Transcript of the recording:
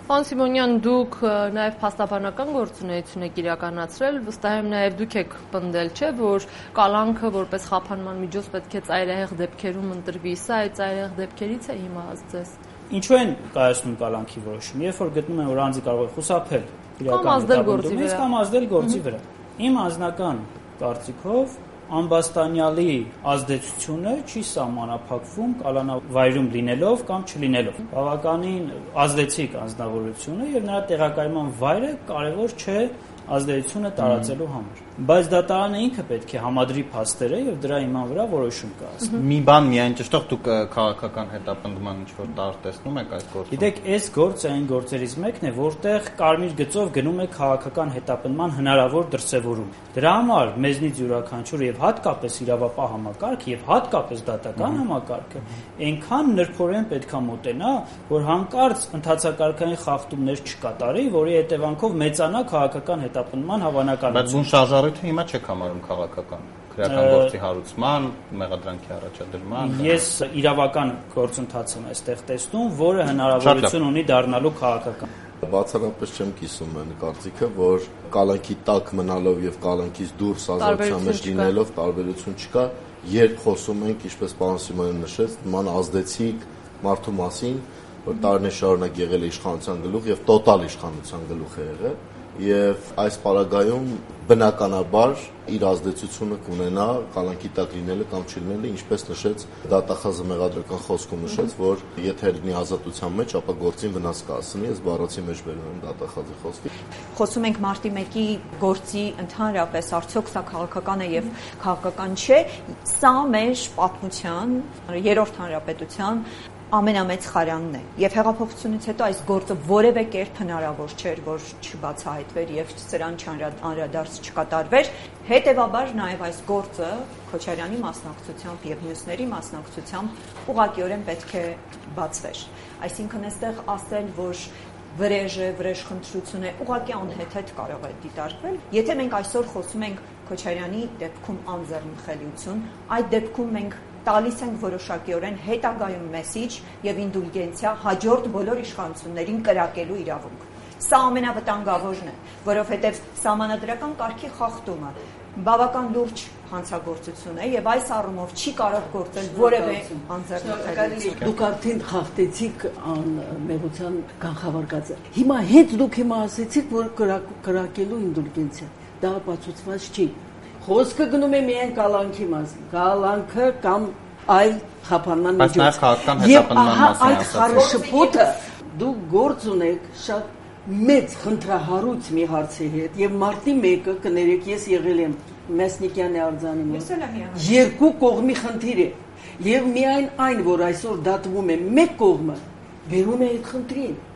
Պարոն Սիմոնյան, դուք նաև փաստաբանական գործունեություն եք իրականացրել, վստահ եմ նաև դուք եք պնդել, չէ, որ կալանքը որպես խափանման միջոց պետք է ծայրահեղ դեպքերում ընտրվի, սա այդ ծայրահեղ դեպքերից է հիմա ըստ։ Ինչու են կայացնում կալանքի որոշում, երբ որ գտնում են, որ անձը կարող է խուսափել կամ ազդել գործի վրա։ Իմ անձնական կարծիքով ամբաստանյալի ազդեցությունը չի սահմանափակվում կալանավայրում լինելով կամ չլինելով։ Բավականին ազդեցիկ անձնավորությունը եւ նրա տեղակայման վայրը կարևոր չէ ազդեցությունը տարածելու համար։ Բայց դատարանը ինքը պետք է համադրի փաստերը եւ դրա հիման վրա որոշում կայացնի։ Մի բան միայն ճշտող դուք քաղաքական հետապնդման ինչ-որ տարր տեսնում եք այս գործում։ Գիտեք, այս գործը այն գործերից մեկն է, որտեղ կարմիր գծով գնում է քաղաքական հետապնդման հնարավոր դրսևորում։ Դրա համար մեզնից յուրաքանչյուր եւ հատկապես իրավապահ համակարգը եւ հատկապես դատական համակարգը այնքան նրբորեն պետքա մոտենա, որ հանկարծ ընդհանցակարգային խախտումներ չկատարի, որի հետևանքով մեծանա քաղաքական հետապնդման հավանականությունը։ Բայց բուն շարժառույթը հիմա չեք համարում քաղաքական քրեական գործի հարուցման, մեղադրանքի առաջադրման։ Ես իրավական գործընթաց եմ այստեղ տեսնում, որը հնարավորություն ունի դառնալու քաղաքական։ Բացառապես չեմ կիսում այն կարծիքը, որ կալանքի տակ մնալով եւ կալանքից դուրս ազատության մեջ լինելով տարբերություն չկա, երբ խոսում ենք, ինչպես պարոն Սիմոնյանը նշեց, նման ազդեցիկ մարդու մասին, որ տարիներ շարունակ եղել է իշխանության գլուխ եւ տոտալ իշխանության գլուխ է եղել, եւ այս պարագայում բնականաբար իր ազդեցությունը կունենա կալանքի տակ լինելը կամ չլինելը, ինչպես նշեց դատախազը մեղադրական խոսքում նշեց, որ եթե լինի ազատության մեջ, ապա գործին վնաս կհասնի, ես բառացի մեջ բերում եմ դատախազի խոսքը։ Խոսում ենք մարտի 1-ի գործի ընդհանրապես արդյոք սա քաղաքական է եւ քաղաքական չէ, սա մեր պատմության երրորդ հանրապետության ամենամեծ խարանն է եւ հեղափոխությունից հետո այս գործը որևէ կերպ հնարավոր չէր, որ չբացահայտվեր եւ սրան չանդրադարձ չկատարվեր, հետեւաբար նաեւ այս գործը Քոչարյանի մասնակցությամբ եւ մյուսների մասնակցությամբ ուղղակիորեն պետք է բացվեր։ Այսինքն այստեղ ասել, որ վրեժխնդրություն է, ուղղակի անհեթեթ կարող է դիտարկվել։ Եթե մենք այսօր խոսում ենք Քոչարյանի դեպքում անձեռնխելիություն, այդ դեպքում մենք տալիս ենք որոշակիորեն հետագայում մեսիջ եւ ինդուլգենցիա հաջորդ բոլոր իշխանություններին կրակելու իրավունք։ Սա ամենավտանգավորն է, որովհետեւ սահմանադրական կարգի խախտումը բավական լուրջ հանցագործություն է եւ այս առումով չի կարող գործել որևէ անձեռնխելիություն։ Դուք արդեն խախտեցիք անմեղության կանխավարկածը։ Հիմա հետ դուք ասեցիք, որ կրակելու ինդուլգենցիա, դա ապացուցված չի։ Խոսքը գնում է միայն կալանքի մասին, կալանքը կամ այլ խափանման միջոց։ Բայց նաև քաղաքական հետապնդման մասին այդ խառնշփոթը դուք գործ ունեք շատ մեծ խնդրահարույց մի հարցի հետ եւ մարտի 1-ը կներեք ես եղել եմ Մեսնիկյանի արձանի մոտ։ Երկու կողմի խնդիր է եւ միայն այն, որ այսօր դատվում է մեկ կողմը, բերում է այդ խնդրին։